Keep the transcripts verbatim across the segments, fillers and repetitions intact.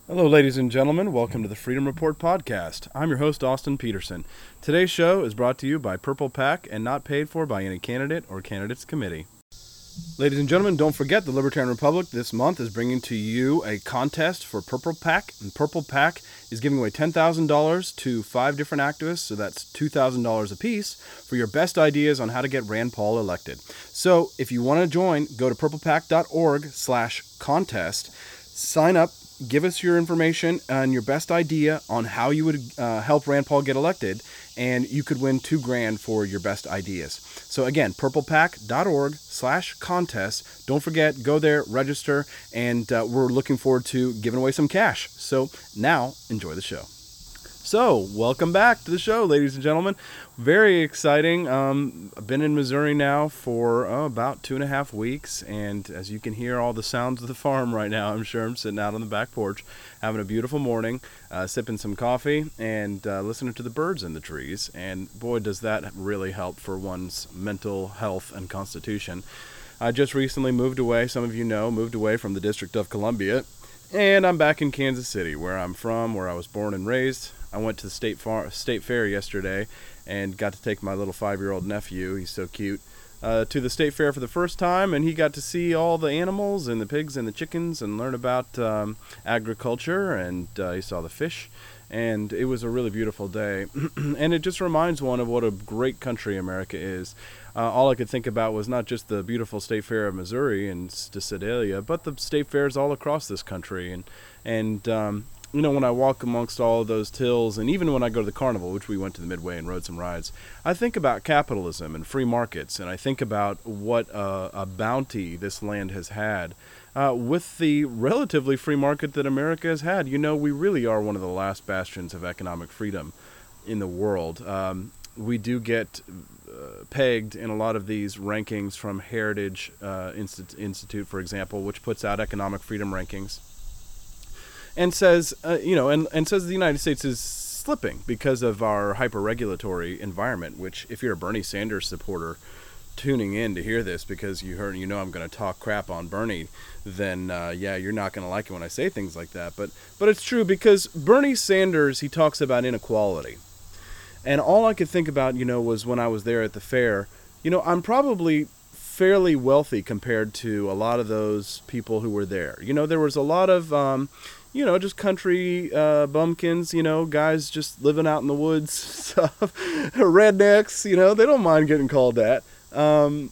Hello, ladies and gentlemen. Welcome to the Freedom Report podcast. I'm your host, Austin Peterson. Today's show is brought to you by Purple Pack and not paid for by any candidate or candidates committee. Ladies and gentlemen, don't forget the Libertarian Republic this month is bringing to you a contest for Purple Pack. And Purple Pack is giving away ten thousand dollars to five different activists, so that's two thousand dollars apiece, for your best ideas on how to get Rand Paul elected. So if you want to join, go to purplepack.org slash contest, sign up, give us your information and your best idea on how you would uh, help Rand Paul get elected, and you could win two grand for your best ideas. So again, purplepack.org slash contest. Don't forget, go there, register, and uh, we're looking forward to giving away some cash. So now, enjoy the show. So, welcome back to the show, ladies and gentlemen. Very exciting. Um, I've been in Missouri now for oh, about two and a half weeks, and as you can hear all the sounds of the farm right now, I'm sure I'm sitting out on the back porch, having a beautiful morning, uh, sipping some coffee, and uh, listening to the birds in the trees. And boy, does that really help for one's mental health and constitution. I just recently moved away, some of you know, moved away from the District of Columbia, and I'm back in Kansas City, where I'm from, where I was born and raised. I went to the state far, state fair yesterday and got to take my little five-year-old nephew, he's so cute, uh, to the state fair for the first time, and he got to see all the animals and the pigs and the chickens and learn about um, agriculture, and uh, he saw the fish, and it was a really beautiful day. And it just reminds one of what a great country America is. Uh, all I could think about was not just the beautiful state fair of Missouri and Sedalia, but the state fairs all across this country, and and um, you know, when I walk amongst all of those tills, and even when I go to the carnival, which we went to the Midway and rode some rides, I think about capitalism and free markets, and I think about what uh, a bounty this land has had uh, with the relatively free market that America has had. You know, we really are one of the last bastions of economic freedom in the world. Um, we do get uh, pegged in a lot of these rankings from Heritage uh, Institute, Institute, for example, which puts out economic freedom rankings. And says, uh, you know, and, and says the United States is slipping because of our hyper-regulatory environment, which if you're a Bernie Sanders supporter tuning in to hear this because you heard, you know I'm going to talk crap on Bernie, then, uh, yeah, you're not going to like it when I say things like that. But, but it's true because Bernie Sanders, he talks about inequality. And all I could think about, you know, was when I was there at the fair, you know, I'm probably fairly wealthy compared to a lot of those people who were there. You know, there was a lot of... Um, you know, just country uh, bumpkins, you know, guys just living out in the woods, stuff, rednecks, you know, they don't mind getting called that. Um,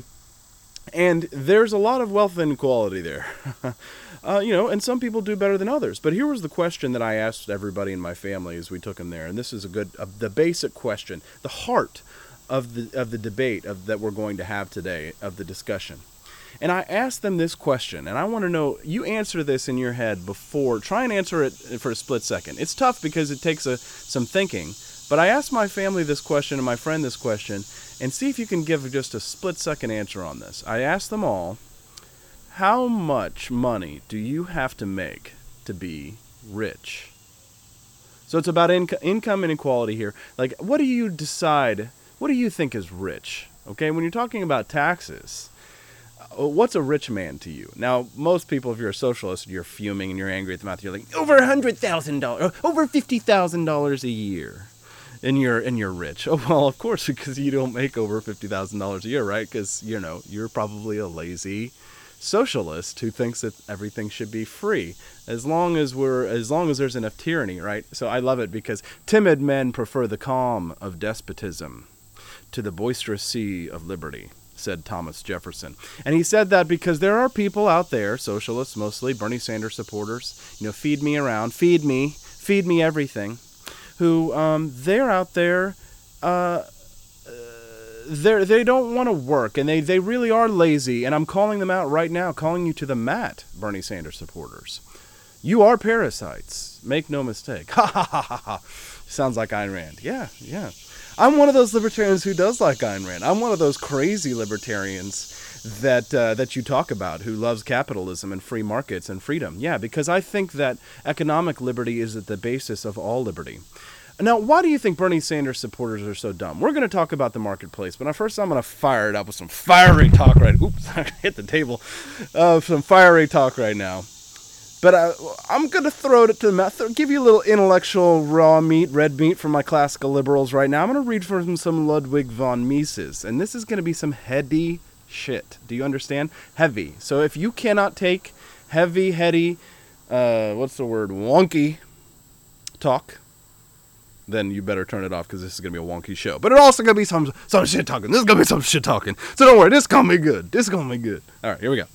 and there's a lot of wealth inequality there, uh, you know, and some people do better than others. But here was the question that I asked everybody in my family as we took them there, and this is a good, uh, the basic question, the heart of the of the debate of that we're going to have today, of the discussion. And I asked them this question, and I want to know, you answer this in your head before, try and answer it for a split second. It's tough because it takes a, some thinking, but I asked my family this question and my friend this question, and see if you can give just a split second answer on this. I asked them all, how much money do you have to make to be rich? So it's about inc- income inequality here. Like, what do you decide, what do you think is rich? Okay, when you're talking about taxes, what's a rich man to you? Now, most people, if you're a socialist, you're fuming and you're angry at the mouth. You're like, over one hundred thousand dollars, over fifty thousand dollars a year, and you're and you're rich. Oh, well, of course, because you don't make over fifty thousand dollars a year, right? Because, you know, you're probably a lazy socialist who thinks that everything should be free, as long as we're, as long as there's enough tyranny, right? So I love it because timid men prefer the calm of despotism to the boisterous sea of liberty, said Thomas Jefferson. And he said that because there are people out there, socialists mostly, Bernie Sanders supporters, you know, feed me around, feed me, feed me everything, who, um, they're out there, uh, they they don't want to work, and they, they really are lazy, and I'm calling them out right now, calling you to the mat, Bernie Sanders supporters. You are parasites. Make no mistake. Ha ha ha ha ha. Sounds like Ayn Rand. Yeah, yeah. I'm one of those libertarians who does like Ayn Rand. I'm one of those crazy libertarians that uh, that you talk about, who loves capitalism and free markets and freedom. Yeah, because I think that economic liberty is at the basis of all liberty. Now, why do you think Bernie Sanders supporters are so dumb? We're going to talk about the marketplace, but first I'm going to fire it up with some fiery talk right. Oops, I hit the table. Uh, some fiery talk right now. But I, I'm going to throw it to the mouth, give you a little intellectual raw meat, red meat from my classical liberals right now. I'm going to read from some Ludwig von Mises, and this is going to be some heady shit. Do you understand? Heavy. So if you cannot take heavy, heady, uh, what's the word, wonky talk, then you better turn it off, because this is going to be a wonky show. But it's also going to be some some shit talking. This is going to be some shit talking. So don't worry, this is going to be good. This is going to be good. All right, here we go.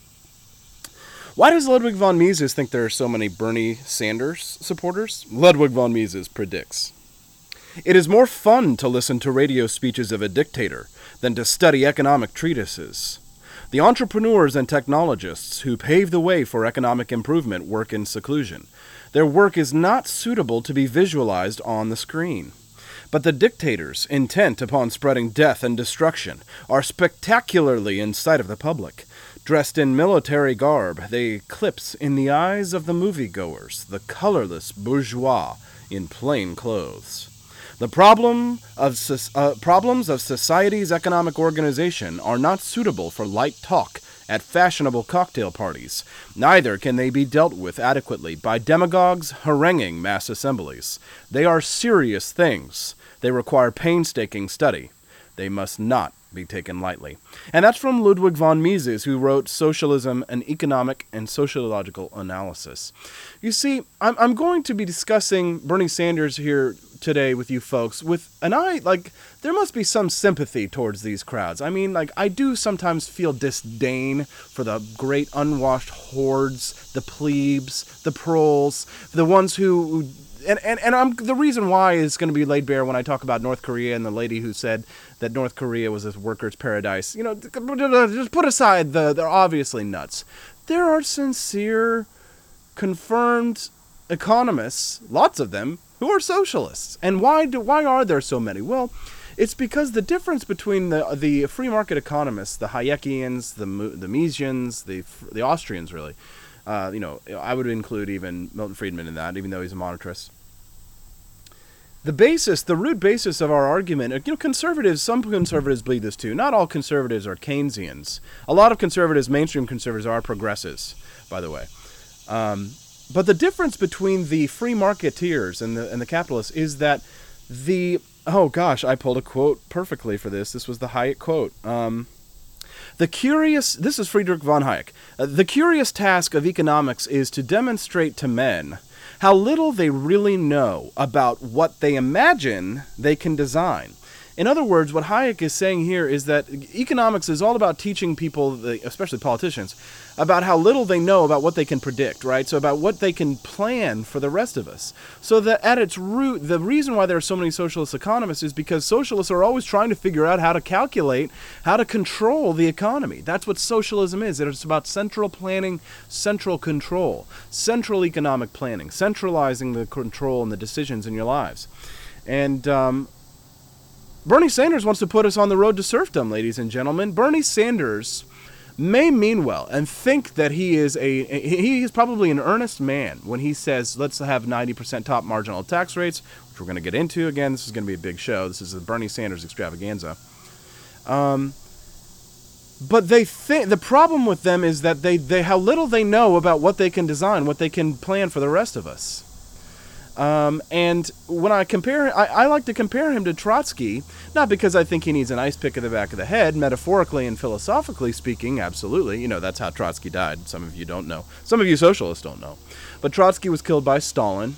Why does Ludwig von Mises think there are so many Bernie Sanders supporters? Ludwig von Mises predicts, "It is more fun to listen to radio speeches of a dictator than to study economic treatises. The entrepreneurs and technologists who pave the way for economic improvement work in seclusion. Their work is not suitable to be visualized on the screen. But the dictators, intent upon spreading death and destruction, are spectacularly in sight of the public. Dressed in military garb, they eclipse in the eyes of the moviegoers the colorless bourgeois in plain clothes. The problem of uh, problems of society's economic organization are not suitable for light talk at fashionable cocktail parties. Neither can they be dealt with adequately by demagogues haranguing mass assemblies. They are serious things. They require painstaking study. They must not be taken lightly." And that's from Ludwig von Mises, who wrote Socialism, an Economic and Sociological Analysis. You see, I'm, I'm going to be discussing Bernie Sanders here today with you folks with an eye, like, there must be some sympathy towards these crowds. I mean, like, I do sometimes feel disdain for the great unwashed hordes, the plebes, the proles, the ones who... And, and, and I'm, the reason why is going to be laid bare when I talk about North Korea and the lady who said that North Korea was a worker's paradise. You know, just put aside the, they're obviously nuts. There are sincere, confirmed economists, lots of them, who are socialists. And why do, why are there so many? Well, it's because the difference between the the free market economists, the Hayekians, the the Misesians, the the Austrians, really, Uh, you know, I would include even Milton Friedman in that, even though he's a monetarist. The basis, the root basis of our argument, you know, conservatives, some conservatives believe this too. Not all conservatives are Keynesians. A lot of conservatives, mainstream conservatives, are progressives, by the way. Um, but the difference between the free marketeers and the and the capitalists is that the, oh gosh, I pulled a quote perfectly for this. This was the Hayek quote. Um... The curious, this is Friedrich von Hayek, uh, the curious task of economics is to demonstrate to men how little they really know about what they imagine they can design. In other words, what Hayek is saying here is that economics is all about teaching people, especially politicians, about how little they know about what they can predict, right? So about what they can plan for the rest of us. So that at its root, the reason why there are so many socialist economists is because socialists are always trying to figure out how to calculate, how to control the economy. That's what socialism is. It's about central planning, central control, central economic planning, centralizing the control and the decisions in your lives. And, um... Bernie Sanders wants to put us on the road to serfdom, ladies and gentlemen. Bernie Sanders may mean well and think that he is a he is probably an earnest man when he says let's have ninety percent top marginal tax rates, which we're going to get into. Again, this is going to be a big show. This is the Bernie Sanders extravaganza. Um, but they think the problem with them is that they, they how little they know about what they can design, what they can plan for the rest of us. Um, and when I compare, I, I like to compare him to Trotsky, not because I think he needs an ice pick in the back of the head, metaphorically and philosophically speaking, absolutely. You know, that's how Trotsky died. Some of you don't know. Some of you socialists don't know. But Trotsky was killed by Stalin.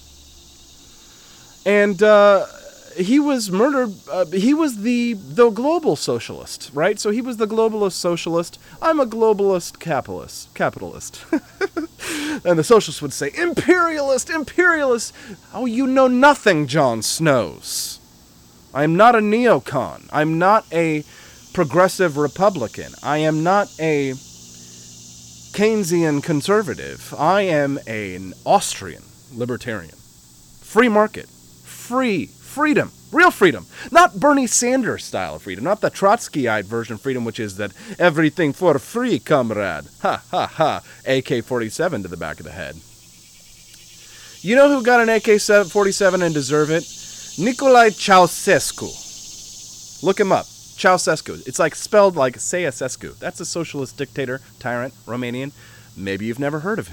And, uh, he was murdered, uh, he was the, the global socialist, right? So he was the globalist socialist. I'm a globalist capitalist, capitalist. And the socialists would say, imperialist, imperialist. Oh, you know nothing, Jon Snows. I'm not a neocon. I'm not a progressive Republican. I am not a Keynesian conservative. I am an Austrian libertarian. Free market. Free. Freedom. Real freedom. Not Bernie Sanders style of freedom. Not the Trotskyite version of freedom, which is that everything for free, comrade. Ha, ha, ha. A K forty-seven to the back of the head. You know who got an A K forty-seven and deserve it? Nicolae Ceausescu. Look him up. Ceausescu. It's like spelled like Ceausescu. That's a socialist dictator, tyrant, Romanian. Maybe you've never heard of him.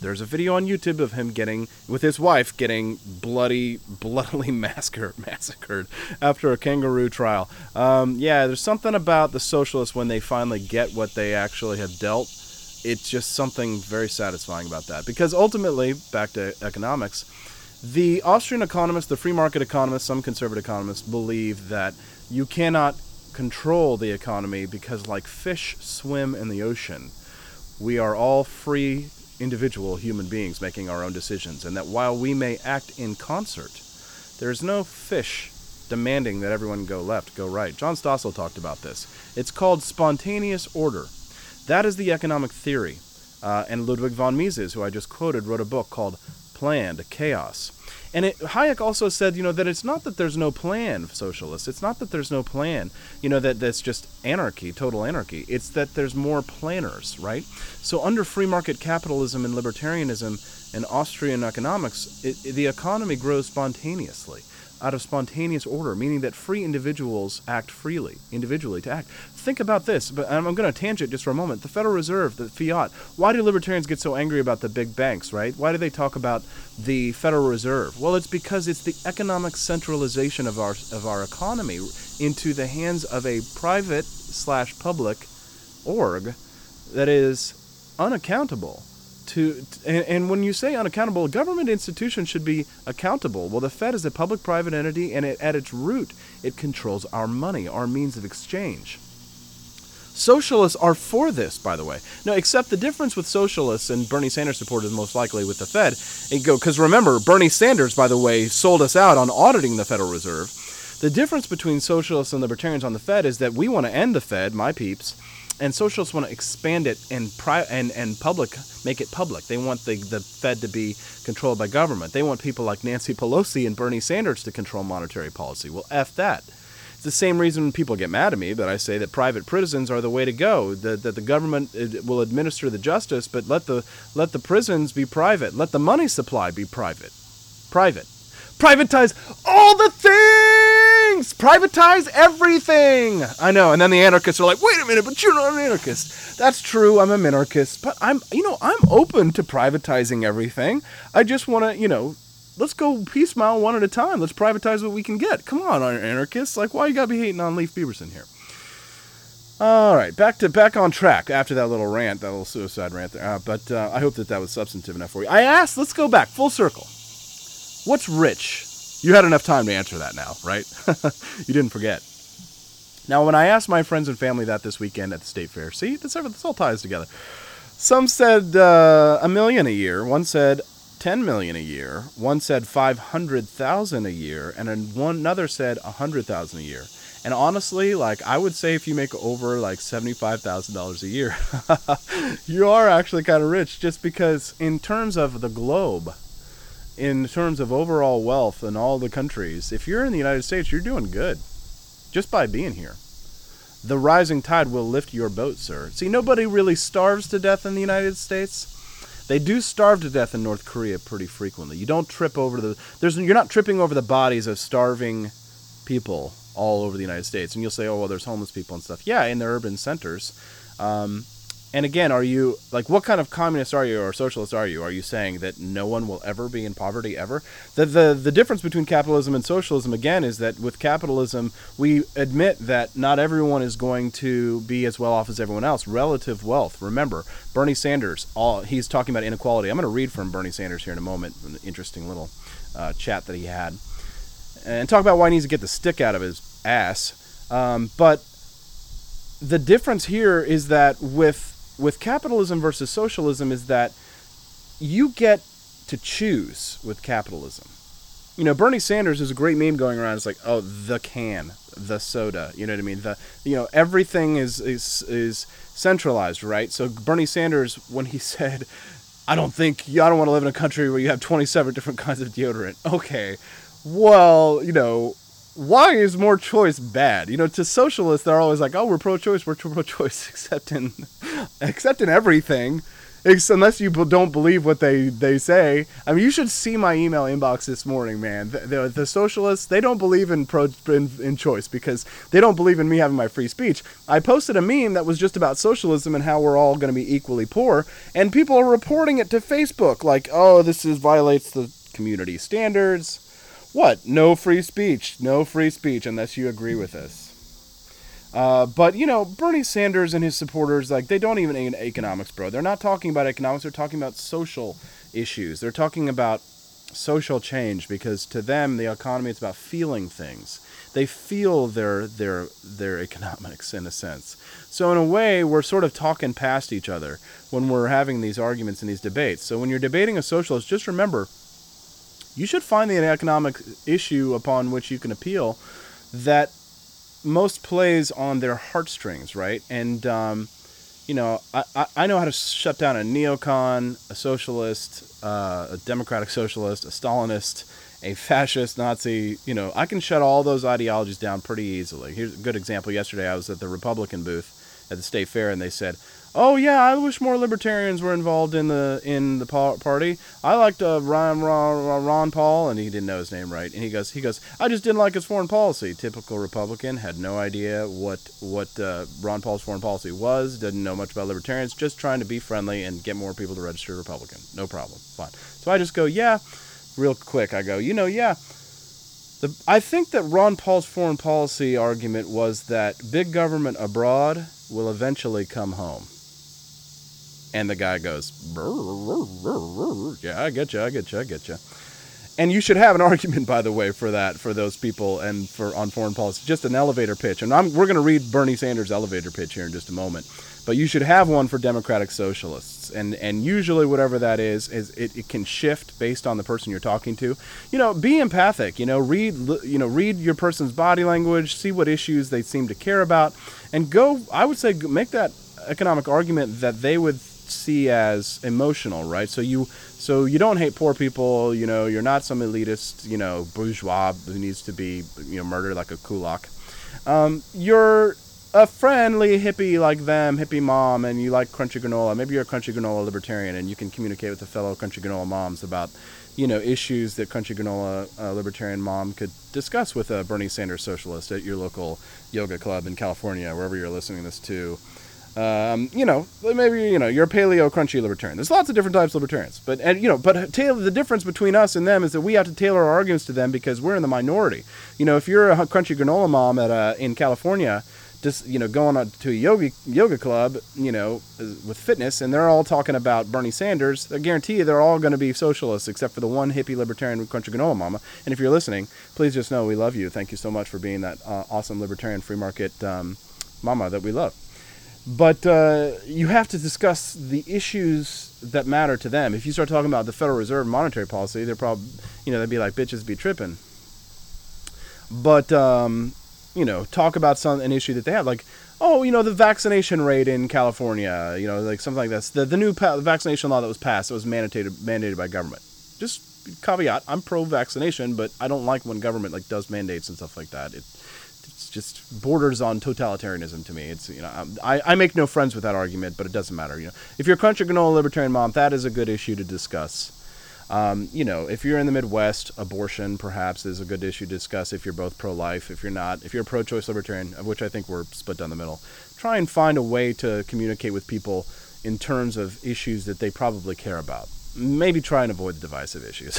There's a video on YouTube of him getting, with his wife, getting bloody, bloodily massacred, massacred after a kangaroo trial. Um, yeah, there's something about the socialists when they finally get what they actually have dealt. It's just something very satisfying about that. Because ultimately, back to economics, the Austrian economists, the free market economists, some conservative economists believe that you cannot control the economy because, like fish swim in the ocean, we are all free individual human beings making our own decisions, and that while we may act in concert, there's no fish demanding that everyone go left, go right. John Stossel talked about this. It's called spontaneous order. That is the economic theory. Uh, and Ludwig von Mises, who I just quoted, wrote a book called Planned Chaos. And it, Hayek also said, you know, that it's not that there's no plan, socialists. It's not that there's no plan, you know, that that's just anarchy, total anarchy. It's that there's more planners, right? So under free market capitalism and libertarianism and Austrian economics, it, it, the economy grows spontaneously, out of spontaneous order, meaning that free individuals act freely, individually to act. Think about this, but I'm going to tangent just for a moment. The Federal Reserve, the fiat, why do libertarians get so angry about the big banks, right? Why do they talk about the Federal Reserve? Well, it's because it's the economic centralization of our of our economy into the hands of a private slash public org that is unaccountable. To, and, and when you say unaccountable, government institutions should be accountable. Well, the Fed is a public-private entity, and it, at its root, it controls our money, our means of exchange. Socialists are for this, by the way. No, except the difference with socialists and Bernie Sanders supporters most likely with the Fed, because remember, Bernie Sanders, by the way, sold us out on auditing the Federal Reserve. The difference between socialists and libertarians on the Fed is that we want to end the Fed, my peeps, and socialists want to expand it and pri- and and public make it public. They want the, the Fed to be controlled by government. They want people like Nancy Pelosi and Bernie Sanders to control monetary policy. Well, F that. It's the same reason people get mad at me that I say that private prisons are the way to go. That, that the government will administer the justice, but let the let the prisons be private. Let the money supply be private. Private. Privatize all the things! Privatize everything! I know, and then the anarchists are like, wait a minute, but you're not an anarchist. That's true, I'm a minarchist, but I'm, you know, I'm open to privatizing everything. I just want to, you know, let's go piecemeal one at a time. Let's privatize what we can get. Come on, anarchists. Like, why you gotta be hating on Leif Beaverson here? All right, back to back on track after that little rant, that little suicide rant there. Uh, but uh, I hope that that was substantive enough for you. I asked, let's go back, full circle. What's rich? You had enough time to answer that now, right? You didn't forget. Now, when I asked my friends and family that this weekend at the State Fair, see, this, this all ties together. Some said uh, a million a year. One said ten million a year. One said five hundred thousand a year, and then one another said a hundred thousand a year. And honestly, like I would say, if you make over like seventy-five thousand dollars a year, you are actually kind of rich, just because in terms of the globe. In terms of overall wealth in all the countries, if you're in the United States, you're doing good. Just by being here. The rising tide will lift your boat, sir. See, nobody really starves to death in the United States. They do starve to death in North Korea pretty frequently. You don't trip over the... There's, you're not tripping over the bodies of starving people all over the United States. And you'll say, oh, well, there's homeless people and stuff. Yeah, in the urban centers. Um... And again, are you, like, what kind of communist are you or socialist are you? Are you saying that no one will ever be in poverty ever? The, the the difference between capitalism and socialism, again, is that with capitalism, we admit that not everyone is going to be as well off as everyone else. Relative wealth. Remember, Bernie Sanders, all he's talking about inequality. I'm going to read from Bernie Sanders here in a moment, an interesting little uh, chat that he had, and talk about why he needs to get the stick out of his ass. Um, but the difference here is that with with capitalism versus socialism is that you get to choose with capitalism. You know, Bernie Sanders is a great meme going around. It's like, oh, the can, the soda. You know what I mean? The you know everything is is is centralized, right? So Bernie Sanders, when he said, I don't think I don't want to live in a country where you have twenty-seven different kinds of deodorant. Okay, well, you know. Why is more choice bad? You know, to socialists, they're always like, oh, we're pro-choice, we're pro-choice, except in, except in everything. Ex- unless you b- don't believe what they, they say. I mean, you should see my email inbox this morning, man. The, the, the socialists, they don't believe in, pro, in in choice because they don't believe in me having my free speech. I posted a meme that was just about socialism and how we're all going to be equally poor, and people are reporting it to Facebook like, oh, this is violates the community standards. What? No free speech. No free speech unless you agree with us. Uh, but, you know, Bernie Sanders and his supporters, like, they don't even in economics, bro. They're not talking about economics. They're talking about social issues. They're talking about social change because to them, the economy is about feeling things. They feel their their their economics, in a sense. So in a way, we're sort of talking past each other when we're having these arguments and these debates. So when you're debating a socialist, just remember, you should find the economic issue upon which you can appeal that most plays on their heartstrings, right? And, um, you know, I, I, I know how to shut down a neocon, a socialist, uh, a democratic socialist, a Stalinist, a fascist, Nazi. You know, I can shut all those ideologies down pretty easily. Here's a good example. Yesterday I was at the Republican booth at the state fair, and they said, oh, yeah, I wish more libertarians were involved in the in the party. I liked uh, Ron, Ron, Ron Paul, and he didn't know his name right. And he goes, he goes, I just didn't like his foreign policy. Typical Republican, had no idea what what uh, Ron Paul's foreign policy was, didn't know much about libertarians, just trying to be friendly and get more people to register Republican. No problem, fine. So I just go, yeah, real quick, I go, you know, yeah. The, I think that Ron Paul's foreign policy argument was that big government abroad will eventually come home. And the guy goes, brr, brr, brr, brr. Yeah, I get you, I get you, I get you. And you should have an argument, by the way, for that, for those people and for on foreign policy, just an elevator pitch. And I'm, we're going to read Bernie Sanders' elevator pitch here in just a moment. But you should have one for democratic socialists. And and usually whatever that is, is it, it can shift based on the person you're talking to. You know, be empathic, you know, read, you know, read your person's body language, see what issues they seem to care about, and go, I would say, make that economic argument that they would see as emotional, right? So you so you don't hate poor people, you know, you're not some elitist, you know, bourgeois who needs to be, you know, murdered like a kulak. Um, you're a friendly hippie like them, hippie mom, and you like crunchy granola. Maybe you're a crunchy granola libertarian and you can communicate with the fellow crunchy granola moms about, you know, issues that crunchy granola uh, libertarian mom could discuss with a Bernie Sanders socialist at your local yoga club in California, wherever you're listening this to. Um, you know, maybe, you know, you're a paleo crunchy libertarian. There's lots of different types of libertarians, but, and, you know, but tailor, the difference between us and them is that we have to tailor our arguments to them because we're in the minority. You know, if you're a crunchy granola mom at a, in California, just, you know, going on to a yoga, yoga club, you know, with fitness, and they're all talking about Bernie Sanders, I guarantee you they're all going to be socialists except for the one hippie libertarian crunchy granola mama. And if you're listening, please just know we love you. Thank you so much for being that uh, awesome libertarian free market um, mama that we love. But uh, you have to discuss the issues that matter to them. If you start talking about the Federal Reserve monetary policy, they're probably, you know, they'd be like, bitches be tripping. But, um, you know, talk about some an issue that they have, like, oh, you know, the vaccination rate in California, you know, like something like this. The, the new pa- vaccination law that was passed, that was mandated mandated by government. Just caveat, I'm pro-vaccination, but I don't like when government, like, does mandates and stuff like that. It just borders on totalitarianism to me. It's, you know, I, I make no friends with that argument, but it doesn't matter. You know, if you're a crunchy granola libertarian mom, that is a good issue to discuss. Um, you know, if you're in the Midwest, abortion perhaps is a good issue to discuss if you're both pro-life. If you're not, if you're a pro-choice libertarian, of which I think we're split down the middle, try and find a way to communicate with people in terms of issues that they probably care about. Maybe try and avoid the divisive issues.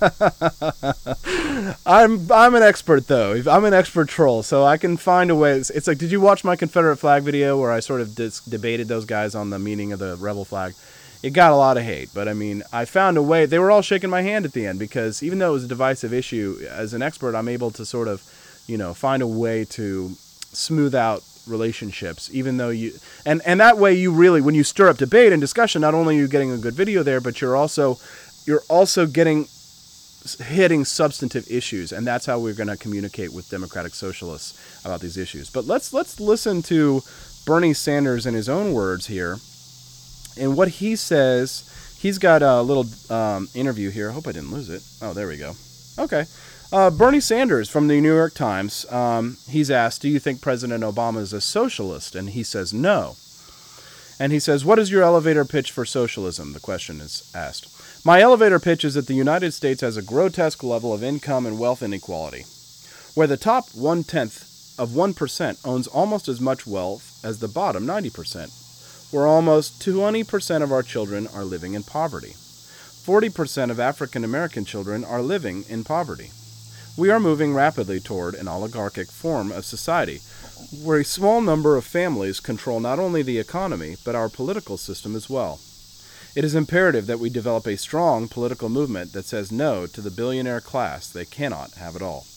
I'm I'm an expert, though. I'm an expert troll, so I can find a way. It's, it's like, did you watch my Confederate flag video where I sort of dis- debated those guys on the meaning of the rebel flag? It got a lot of hate, but I mean, I found a way. They were all shaking my hand at the end because even though it was a divisive issue, as an expert, I'm able to sort of, you know, find a way to smooth out relationships, even though you and and that way you really, when you stir up debate and discussion, not only are you getting a good video there, but you're also you're also getting hitting substantive issues, and that's how we're going to communicate with democratic socialists about these issues. But let's let's listen to Bernie Sanders in his own words here, and what he says. He's got a little um, interview here. I hope I didn't lose it. Oh, there we go. Okay. Uh, Bernie Sanders from the New York Times, um, he's asked, do you think President Obama is a socialist? And he says no. And he says, what is your elevator pitch for socialism? The question is asked. My elevator pitch is that the United States has a grotesque level of income and wealth inequality, where the top one-tenth of one percent owns almost as much wealth as the bottom ninety percent, where almost twenty percent of our children are living in poverty. forty percent of African American children are living in poverty. We are moving rapidly toward an oligarchic form of society, where a small number of families control not only the economy, but our political system as well. It is imperative that we develop a strong political movement that says no to the billionaire class. They cannot have it all.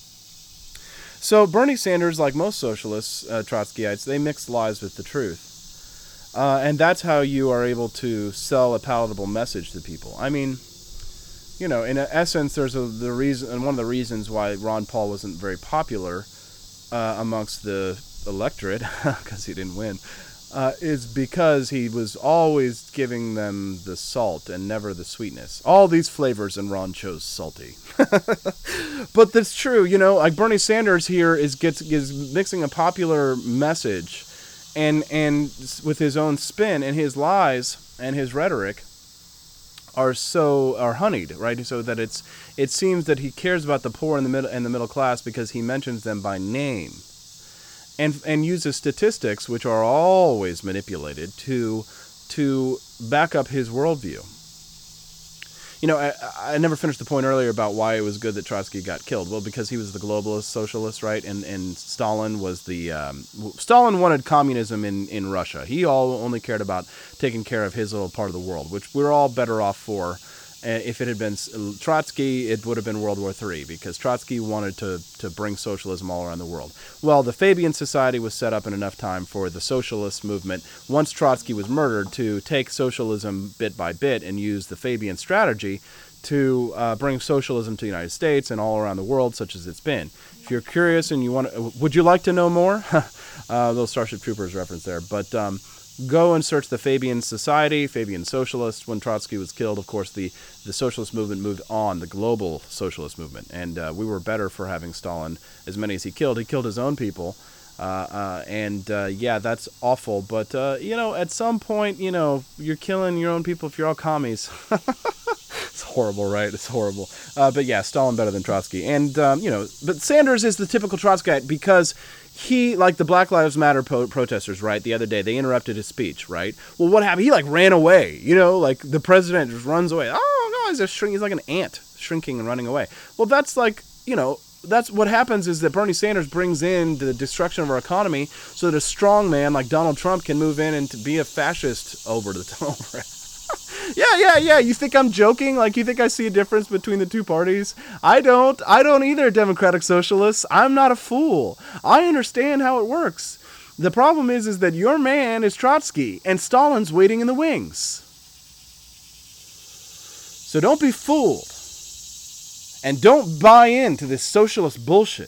So Bernie Sanders, like most socialists, uh, Trotskyites, they mix lies with the truth. Uh, and that's how you are able to sell a palatable message to people. I mean, you know, in essence, there's a, the reason, and one of the reasons why Ron Paul wasn't very popular uh, amongst the electorate, because he didn't win, uh, is because he was always giving them the salt and never the sweetness. All these flavors, and Ron chose salty. But that's true, you know, like Bernie Sanders here is gets is mixing a popular message and and with his own spin, and his lies and his rhetoric are so are honeyed, right? So that it's it seems that he cares about the poor and the middle and the middle class because he mentions them by name, and and uses statistics which are always manipulated to to back up his worldview. You know, I, I never finished the point earlier about why it was good that Trotsky got killed. Well, because he was the globalist socialist, right? And and Stalin was the um, Stalin wanted communism in, in Russia. He all only cared about taking care of his little part of the world, which we're all better off for. Uh, if it had been Trotsky, it would have been World War Three, because Trotsky wanted to, to bring socialism all around the world. Well, the Fabian Society was set up in enough time for the socialist movement, once Trotsky was murdered, to take socialism bit by bit and use the Fabian strategy to uh, bring socialism to the United States and all around the world, such as it's been. If you're curious and you want to, would you like to know more? uh, little Starship Troopers reference there, but um, go and search the Fabian Society, Fabian Socialists. When Trotsky was killed, of course, the, the socialist movement moved on, the global socialist movement. And uh, we were better for having Stalin, as many as he killed. He killed his own people. Uh, uh, and, uh, yeah, that's awful. But, uh, you know, at some point, you know, you're killing your own people if you're all commies. It's horrible, right? It's horrible. Uh, but, yeah, Stalin better than Trotsky. And, um, you know, but Sanders is the typical Trotskyite because he, like the Black Lives Matter po- protesters, right, the other day, they interrupted his speech, right? Well, what happened? He, like, ran away, you know, like the president just runs away. Oh, no, he's, a shrink- he's like an ant shrinking and running away. Well, that's like, you know, that's what happens is that Bernie Sanders brings in the destruction of our economy so that a strong man like Donald Trump can move in and to be a fascist over the over. Yeah, yeah, yeah. You think I'm joking? Like, you think I see a difference between the two parties? I don't. I don't either, Democratic Socialists. I'm not a fool. I understand how it works. The problem is, is that your man is Trotsky and Stalin's waiting in the wings. So don't be fooled. And don't buy into this socialist bullshit.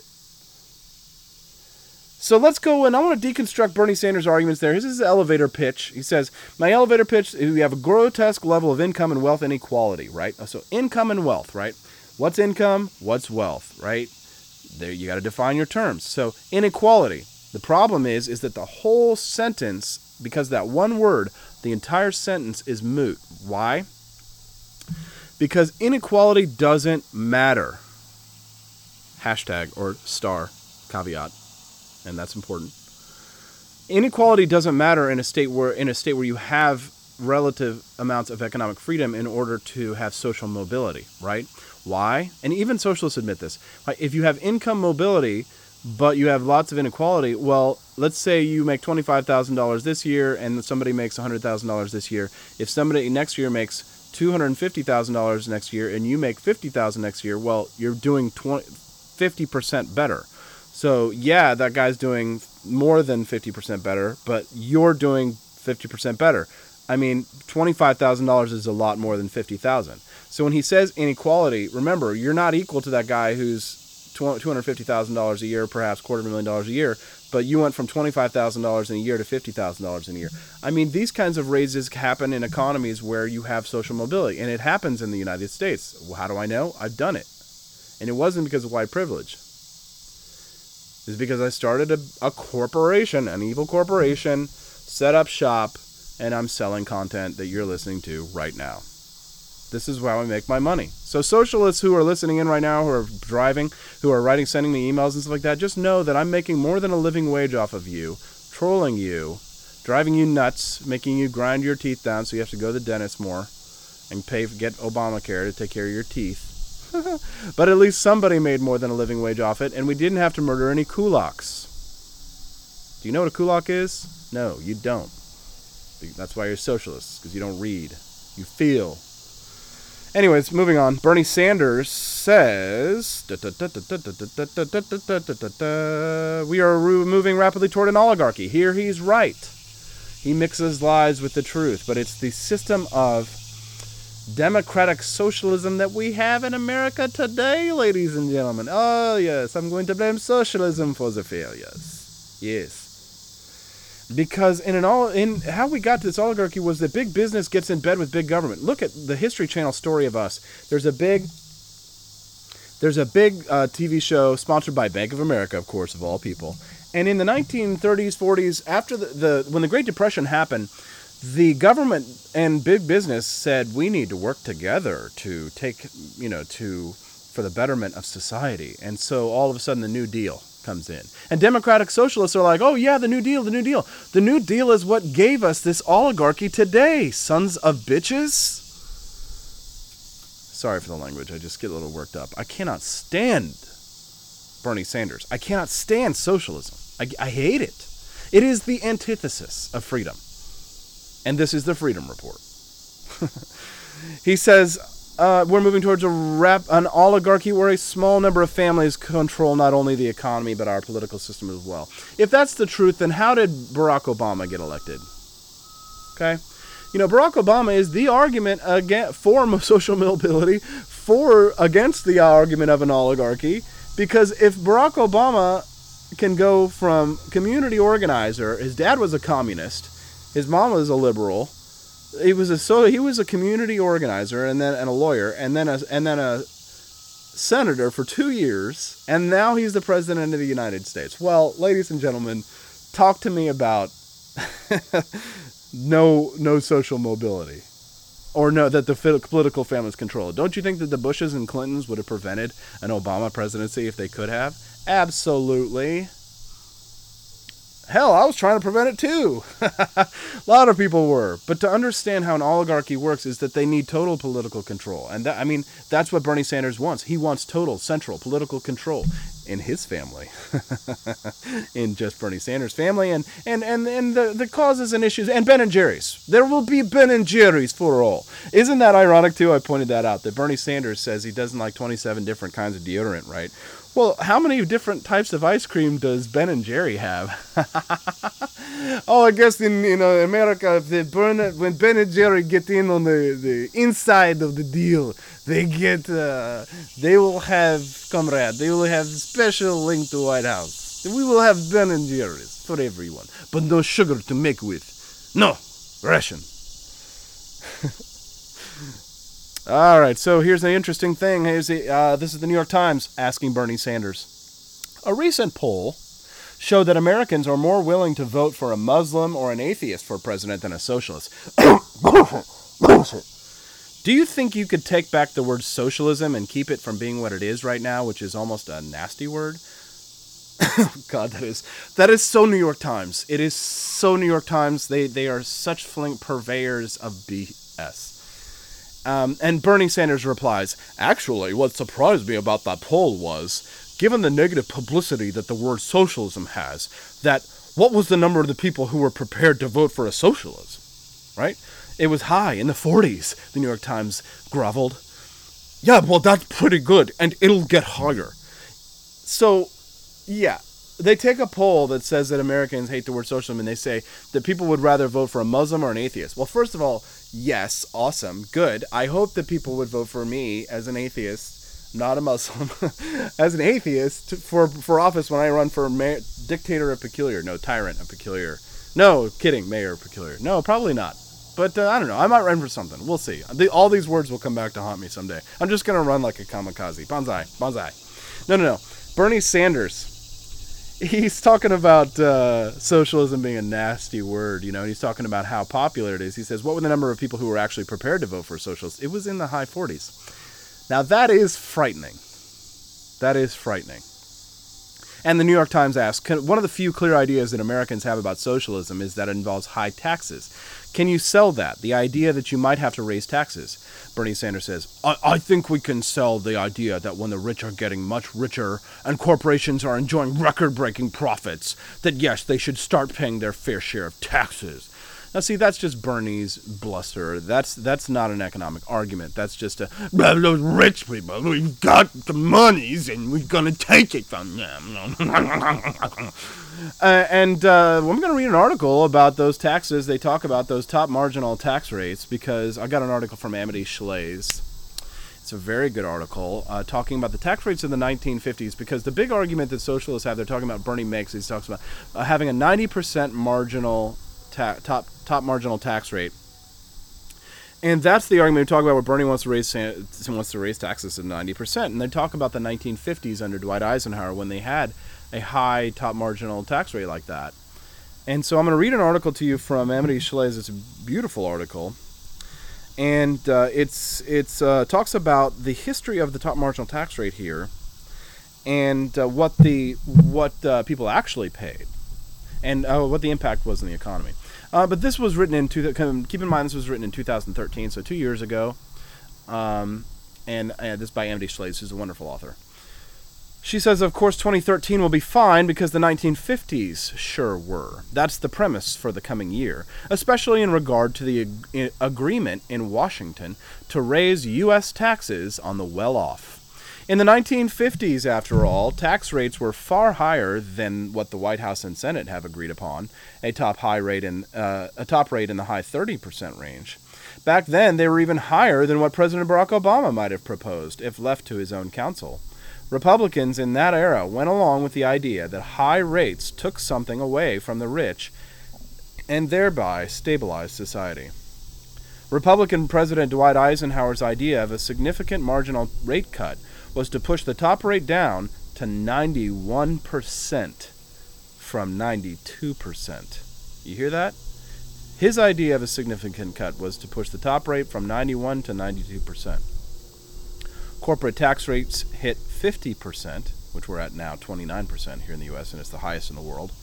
So let's go, and I want to deconstruct Bernie Sanders' arguments there. Here's his elevator pitch. He says, my elevator pitch is we have a grotesque level of income and wealth inequality, right? So income and wealth, right? What's income? What's wealth, right? There, you got to define your terms. So inequality. The problem is, is that the whole sentence, because that one word, the entire sentence is moot. Why? Because inequality doesn't matter. Hashtag or star caveat. And that's important. Inequality doesn't matter in a state where in a state where you have relative amounts of economic freedom in order to have social mobility, right? Why? And even socialists admit this. If you have income mobility, but you have lots of inequality, well, let's say you make twenty-five thousand dollars this year and somebody makes one hundred thousand dollars this year. If somebody next year makes two hundred fifty thousand dollars next year and you make fifty thousand dollars next year, well, you're doing twenty, fifty percent better. So, yeah, that guy's doing more than fifty percent better, but you're doing fifty percent better. I mean, twenty-five thousand dollars is a lot more than fifty thousand dollars. So when he says inequality, remember, you're not equal to that guy who's two hundred fifty thousand dollars a year, perhaps quarter of a million dollars a year, but you went from twenty-five thousand dollars in a year to fifty thousand dollars in a year. I mean, these kinds of raises happen in economies where you have social mobility, and it happens in the United States. Well, how do I know? I've done it. And it wasn't because of white privilege. It's because I started a, a corporation, an evil corporation, set up shop, and I'm selling content that you're listening to right now. This is how I make my money. So socialists who are listening in right now, who are driving, who are writing, sending me emails and stuff like that, just know that I'm making more than a living wage off of you, trolling you, driving you nuts, making you grind your teeth down so you have to go to the dentist more and pay get Obamacare to take care of your teeth. But at least somebody made more than a living wage off it, and we didn't have to murder any kulaks. Do you know what a kulak is? No, you don't. That's why you're socialists, because you don't read. You feel. Anyways, moving on. Bernie Sanders says, we are moving rapidly toward an oligarchy. Here he's right. He mixes lies with the truth, but it's the system of democratic socialism that we have in America today, ladies and gentlemen. Oh, yes, I'm going to blame socialism for the failures. Yes. Because in an all in how we got to this oligarchy was that big business gets in bed with big government. Look at the History Channel story of us. There's a big there's a big uh, T V show sponsored by Bank of America, of course, of all people. And in the nineteen thirties, forties, after the, the when the Great Depression happened, the government and big business said we need to work together to take, you know, to for the betterment of society. And so all of a sudden the New Deal comes in. And democratic socialists are like, oh yeah, the New Deal, the New Deal. The New Deal is what gave us this oligarchy today, sons of bitches. Sorry for the language, I just get a little worked up. I cannot stand Bernie Sanders. I cannot stand socialism. I, I hate it. It is the antithesis of freedom. And this is the Freedom Report. He says, Uh, we're moving towards a rap, an oligarchy where a small number of families control not only the economy, but our political system as well. If that's the truth, then how did Barack Obama get elected? Okay? You know, Barack Obama is the argument against, for social mobility, for against the argument of an oligarchy, because if Barack Obama can go from community organizer, his dad was a communist, his mom was a liberal, He was a so he was a community organizer and then and a lawyer and then a and then a senator for two years, and now he's the president of the United States. Well, ladies and gentlemen, talk to me about no no social mobility, or no that the political families control it. Don't you think that the Bushes and Clintons would have prevented an Obama presidency if they could have? Absolutely. Hell, I was trying to prevent it too. A lot of people were. But to understand how an oligarchy works is that they need total political control. And that, I mean, that's what Bernie Sanders wants. He wants total, central political control in his family. In just Bernie Sanders' family. And, and, and, and the, the causes and issues. And Ben and Jerry's. There will be Ben and Jerry's for all. Isn't that ironic too? I pointed that out. That Bernie Sanders says he doesn't like twenty-seven different kinds of deodorant, right? Well, how many different types of ice cream does Ben and Jerry have? Oh, I guess in you know America, if they burn it, when Ben and Jerry get in on the, the inside of the deal, they get uh, they will have comrade, they will have special link to White House. We will have Ben and Jerry's for everyone, but no sugar to make with. No ration. All right, so here's an interesting thing. Here's the, uh, this is the New York Times asking Bernie Sanders. A recent poll showed that Americans are more willing to vote for a Muslim or an atheist for president than a socialist. Do you think you could take back the word socialism and keep it from being what it is right now, which is almost a nasty word? God, that is that is so New York Times. It is so New York Times. They they are such flink purveyors of B S. Um, and Bernie Sanders replies, actually, what surprised me about that poll was, given the negative publicity that the word socialism has, that what was the number of the people who were prepared to vote for a socialism, right? It was high, in the forties, the New York Times groveled. Yeah, well, that's pretty good, and it'll get higher. So, yeah, they take a poll that says that Americans hate the word socialism, and they say that people would rather vote for a Muslim or an atheist. Well, first of all, yes, awesome, good. I hope that people would vote for me as an atheist, not a Muslim, as an atheist for for office when I run for mayor, dictator of Peculiar. No, tyrant of Peculiar. No, kidding, mayor of Peculiar. No, probably not. But uh, I don't know. I might run for something. We'll see. The, all these words will come back to haunt me someday. I'm just going to run like a kamikaze. Banzai. Banzai. No, no, no. Bernie Sanders he's talking about uh, socialism being a nasty word, you know, and he's talking about how popular it is. He says, what were the number of people who were actually prepared to vote for socialists? It was in the high forties. Now, that is frightening. That is frightening. And the New York Times asks, can, one of the few clear ideas that Americans have about socialism is that it involves high taxes. Can you sell that, the idea that you might have to raise taxes? Bernie Sanders says, I, I think we can sell the idea that when the rich are getting much richer and corporations are enjoying record-breaking profits, that yes, they should start paying their fair share of taxes. Now, see, that's just Bernie's bluster. That's that's not an economic argument. That's just a, well, those rich people, we've got the monies and we're going to take it from them. uh, and uh, I'm going to read an article about those taxes. They talk about those top marginal tax rates because I got an article from Amity Shlaes. It's a very good article uh, talking about the tax rates in the nineteen fifties because the big argument that socialists have, they're talking about, Bernie makes, he talks about uh, having a ninety percent marginal Ta- top top marginal tax rate, and that's the argument we talk about where Bernie wants to raise wants to raise taxes to ninety percent, and they talk about the nineteen fifties under Dwight Eisenhower when they had a high top marginal tax rate like that. And so I'm going to read an article to you from Amity Shlaes. It's a beautiful article, and uh, it's it's uh, talks about the history of the top marginal tax rate here, and uh, what the what uh, people actually paid, and uh, what the impact was in the economy. Uh, but this was written in, two, keep in mind this was written in two thousand thirteen, so two years ago. Um, and uh, this is by Amity Shlaes, who's a wonderful author. She says, of course, twenty thirteen will be fine because the nineteen fifties sure were. That's the premise for the coming year, especially in regard to the ag- agreement in Washington to raise U S taxes on the well-off. In the nineteen fifties, after all, tax rates were far higher than what the White House and Senate have agreed upon, a top high rate in uh, a top rate in the high thirty percent range. Back then, they were even higher than what President Barack Obama might have proposed if left to his own counsel. Republicans in that era went along with the idea that high rates took something away from the rich and thereby stabilized society. Republican President Dwight Eisenhower's idea of a significant marginal rate cut was to push the top rate down to ninety-one percent from ninety-two percent. You hear that? His idea of a significant cut was to push the top rate from ninety-one to ninety-two percent. Corporate tax rates hit fifty percent, which we're at now twenty-nine percent here in the U S, and it's the highest in the world.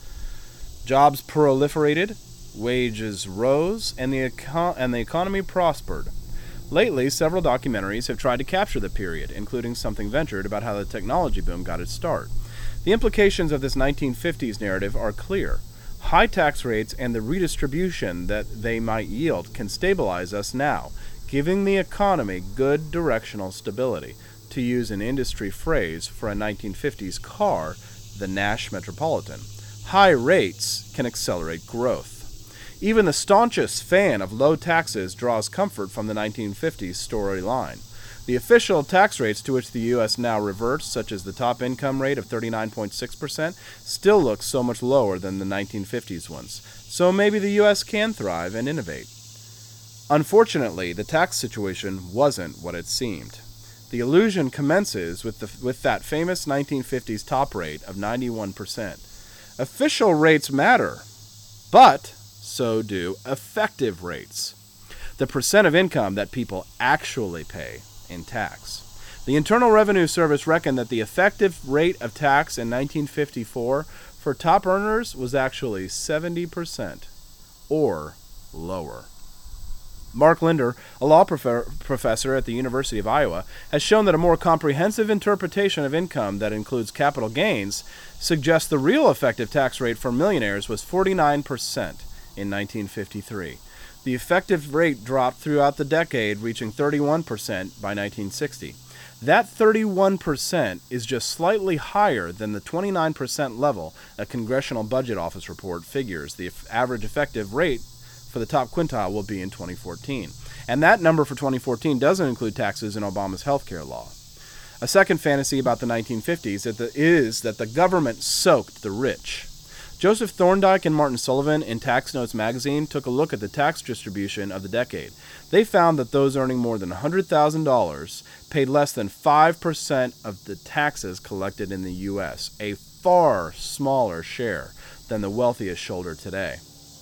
Jobs proliferated, wages rose, and the, eco- and the economy prospered. Lately, several documentaries have tried to capture the period, including Something Ventured about how the technology boom got its start. The implications of this nineteen fifties narrative are clear. High tax rates and the redistribution that they might yield can stabilize us now, giving the economy good directional stability, to use an industry phrase for a nineteen fifties car, the Nash Metropolitan. High rates can accelerate growth. Even the staunchest fan of low taxes draws comfort from the nineteen fifties storyline. The official tax rates to which the U S now reverts, such as the top income rate of thirty-nine point six percent, still look so much lower than the nineteen fifties ones. So maybe the U S can thrive and innovate. Unfortunately, the tax situation wasn't what it seemed. The illusion commences with the with that famous nineteen fifties top rate of ninety-one percent. Official rates matter, but so do effective rates, the percent of income that people actually pay in tax. The Internal Revenue Service reckoned that the effective rate of tax in nineteen fifty-four for top earners was actually seventy percent or lower. Mark Linder, a law prof- professor at the University of Iowa, has shown that a more comprehensive interpretation of income that includes capital gains suggests the real effective tax rate for millionaires was forty-nine percent in nineteen fifty-three. The effective rate dropped throughout the decade, reaching thirty-one percent by nineteen sixty. That thirty-one percent is just slightly higher than the twenty-nine percent level a Congressional Budget Office report figures the average effective rate for the top quintile will be in twenty fourteen. And that number for twenty fourteen doesn't include taxes in Obama's health care law. A second fantasy about the nineteen fifties is that the government soaked the rich. Joseph Thorndike and Martin Sullivan in Tax Notes magazine took a look at the tax distribution of the decade. They found that those earning more than one hundred thousand dollars paid less than five percent of the taxes collected in the U S, a far smaller share than the wealthiest shoulder today.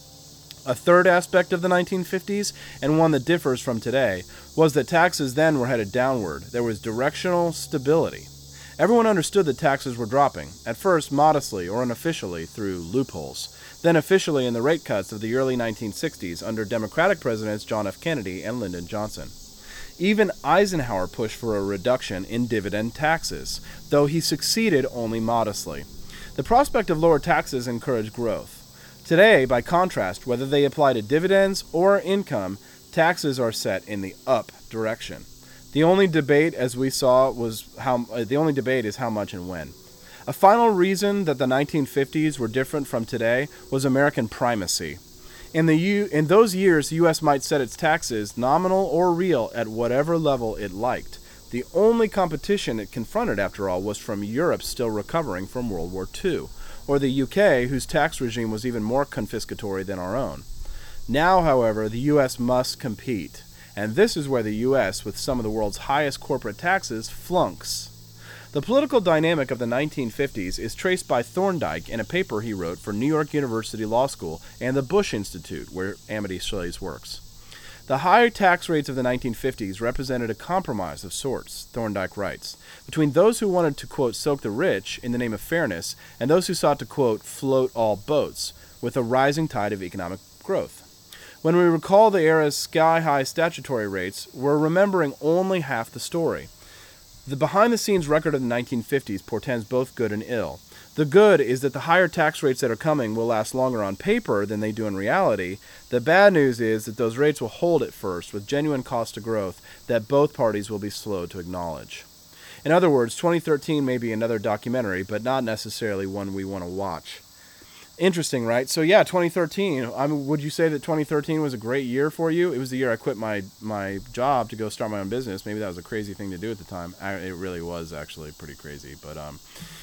A third aspect of the nineteen fifties, and one that differs from today, was that taxes then were headed downward. There was directional stability. Everyone understood that taxes were dropping, at first modestly or unofficially through loopholes, then officially in the rate cuts of the early nineteen sixties under Democratic presidents John F. Kennedy and Lyndon Johnson. Even Eisenhower pushed for a reduction in dividend taxes, though he succeeded only modestly. The prospect of lower taxes encouraged growth. Today, by contrast, whether they apply to dividends or income, taxes are set in the up direction. The only debate, as we saw, was how uh, the only debate is how much and when. A final reason that the nineteen fifties were different from today was American primacy. In the U, in those years, the U S might set its taxes, nominal or real, at whatever level it liked. The only competition it confronted, after all, was from Europe still recovering from World War Two, or the U K, whose tax regime was even more confiscatory than our own. Now, however, the U S must compete, and this is where the U S, with some of the world's highest corporate taxes, flunks. The political dynamic of the nineteen fifties is traced by Thorndike in a paper he wrote for New York University Law School and the Bush Institute, where Amity Shlaes works. The high tax rates of the nineteen fifties represented a compromise of sorts, Thorndike writes, between those who wanted to, quote, soak the rich in the name of fairness and those who sought to, quote, float all boats with a rising tide of economic growth. When we recall the era's sky-high statutory rates, we're remembering only half the story. The behind-the-scenes record of the nineteen fifties portends both good and ill. The good is that the higher tax rates that are coming will last longer on paper than they do in reality. The bad news is that those rates will hold at first, with genuine cost to growth that both parties will be slow to acknowledge. In other words, twenty thirteen may be another documentary, but not necessarily one we want to watch. Interesting, right? So yeah, twenty thirteen. I mean, would you say that twenty thirteen was a great year for you? It was the year I quit my my job to go start my own business. Maybe that was a crazy thing to do at the time. I, it really was actually pretty crazy, but um.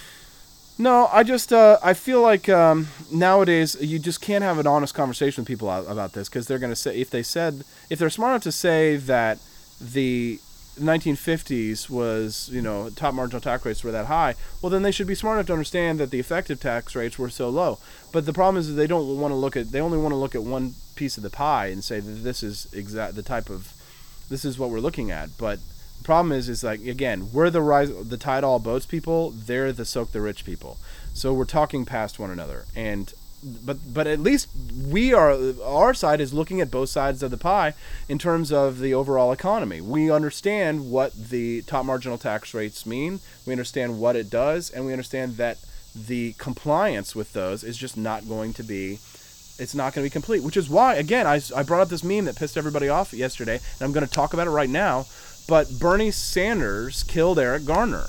No, I just, uh, I feel like um, nowadays you just can't have an honest conversation with people about this, because they're going to say, if they said, if they're smart enough to say that the nineteen fifties was, you know, top marginal tax rates were that high, well then they should be smart enough to understand that the effective tax rates were so low. But the problem is that they don't want to look at, they only want to look at one piece of the pie and say that this is exact, the type of, this is what we're looking at. But the problem is, is like, again, we're the rise, the tide all boats people. They're the soak the rich people. So we're talking past one another. And, but, but at least we are, our side is looking at both sides of the pie in terms of the overall economy. We understand what the top marginal tax rates mean. We understand what it does. And we understand that the compliance with those is just not going to be, it's not going to be complete, which is why, again, I, I brought up this meme that pissed everybody off yesterday, and I'm going to talk about it right now. But Bernie Sanders killed Eric Garner.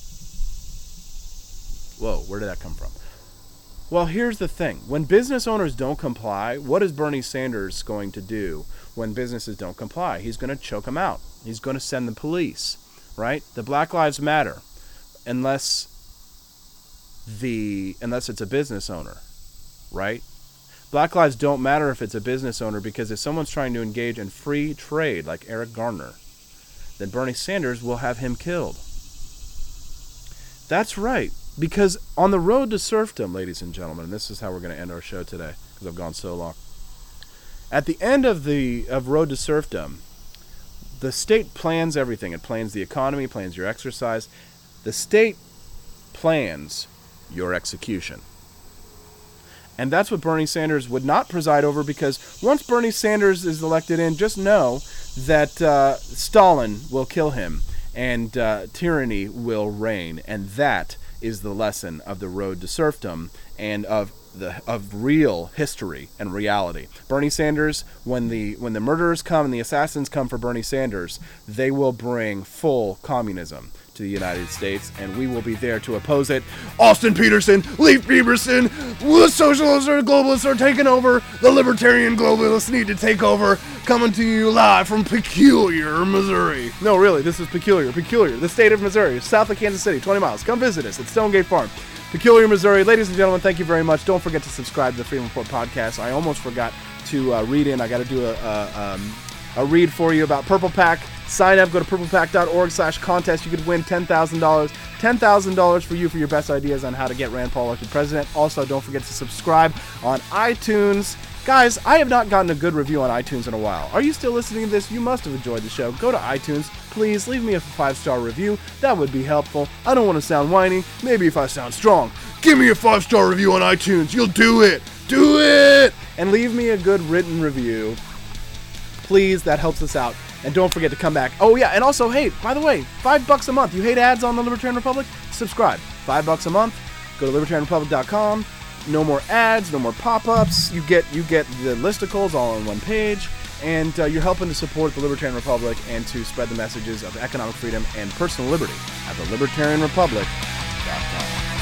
Whoa, where did that come from? Well, here's the thing. When business owners don't comply, what is Bernie Sanders going to do when businesses don't comply? He's going to choke them out. He's going to send the police, right? The Black Lives Matter, unless the unless it's a business owner, right? Black lives don't matter if it's a business owner, because if someone's trying to engage in free trade like Eric Garner, then Bernie Sanders will have him killed. That's right. Because on the road to serfdom, ladies and gentlemen, and this is how we're going to end our show today, because I've gone so long. At the end of the of Road to Serfdom, the state plans everything. It plans the economy, plans your exercise. The state plans your execution. And that's what Bernie Sanders would not preside over, because once Bernie Sanders is elected in, just know that uh, Stalin will kill him and uh, tyranny will reign. And that is the lesson of the road to serfdom and of the of real history and reality. Bernie Sanders, when the when the murderers come and the assassins come for Bernie Sanders, they will bring full communism to the United States, and we will be there to oppose it. Austin Peterson, Leif Peterson, the socialists or globalists are taking over. The libertarian globalists need to take over. Coming to you live from Peculiar, Missouri. No, really, this is Peculiar. Peculiar, the state of Missouri, south of Kansas City, twenty miles. Come visit us at Stonegate Farm. Peculiar, Missouri. Ladies and gentlemen, thank you very much. Don't forget to subscribe to the Freedom Report podcast. I almost forgot to uh, read in. I got to do a, a, um, a read for you about Purple Pack. Sign up, go to purple pack dot org slash contest. You could win ten thousand dollars ten thousand dollars for you for your best ideas on how to get Rand Paul elected president. Also, don't forget to subscribe on iTunes. Guys, I have not gotten a good review on iTunes in a while. Are you still listening to this? You must have enjoyed the show. Go to iTunes. Please leave me a five-star review. That would be helpful. I don't want to sound whiny. Maybe if I sound strong. Give me a five-star review on iTunes. You'll do it. Do it! And leave me a good written review. Please, that helps us out. And don't forget to come back. Oh, yeah, and also, hey, by the way, five bucks a month. You hate ads on the Libertarian Republic? Subscribe. Five bucks a month. Go to libertarian republic dot com. No more ads, no more pop-ups. You get you get the listicles all on one page, and uh, you're helping to support the Libertarian Republic and to spread the messages of economic freedom and personal liberty at the libertarian republic dot com.